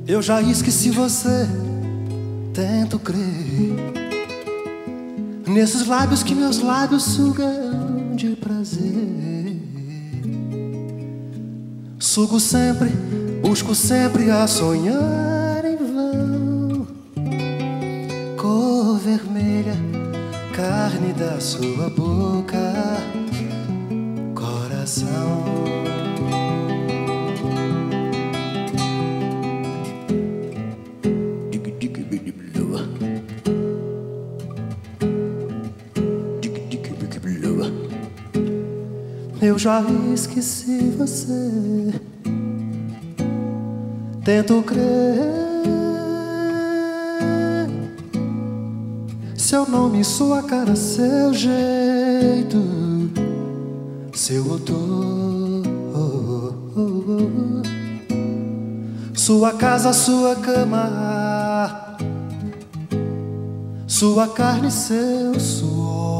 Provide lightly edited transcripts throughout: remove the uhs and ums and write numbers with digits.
Eu já esqueci você, tento crer nesses lábios que meus lábios sugam de prazer. Sugo sempre, busco sempre a sonhar em vão. Cor vermelha, carne da sua boca, coração. Eu já esqueci você, tento crer. Seu nome, sua cara, seu jeito, seu odor, sua casa, sua cama, sua carne, seu suor.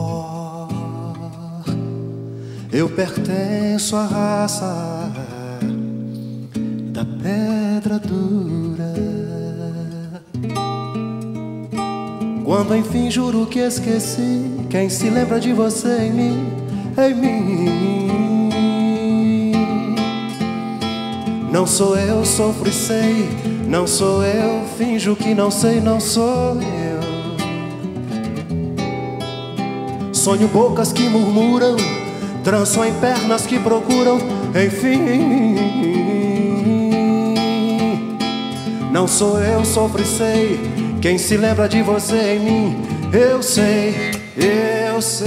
Eu pertenço à raça da pedra dura. Quando enfim juro que esqueci, quem se lembra de você em mim, em mim. Não sou eu, sofro e sei, não sou eu, finjo que não sei, não sou eu. Sonho bocas que murmuram, tranço em pernas que procuram, enfim. Não sou eu, sofro e sei, quem se lembra de você em mim, eu sei, eu sei.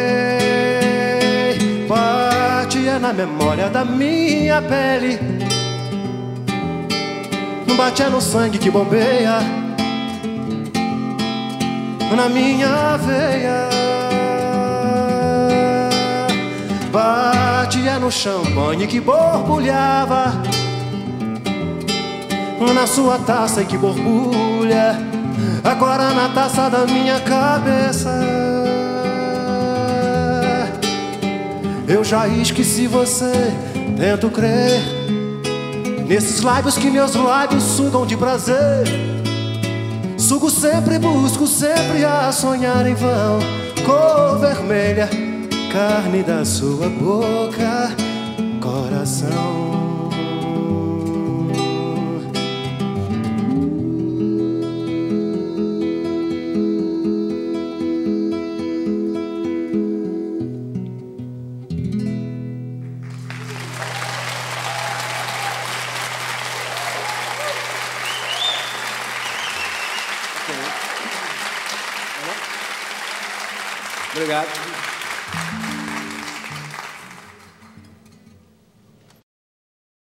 Parte é na memória da minha pele, bate é no sangue que bombeia na minha veia. Bate é no champanhe que borbulhava na sua taça e que borbulha agora na taça da minha cabeça. Eu já esqueci você, tento crer nesses lábios que meus lábios sugam de prazer. Sugo sempre, busco sempre a sonhar em vão. Cor vermelha, carne da sua boca, coração. Obrigado.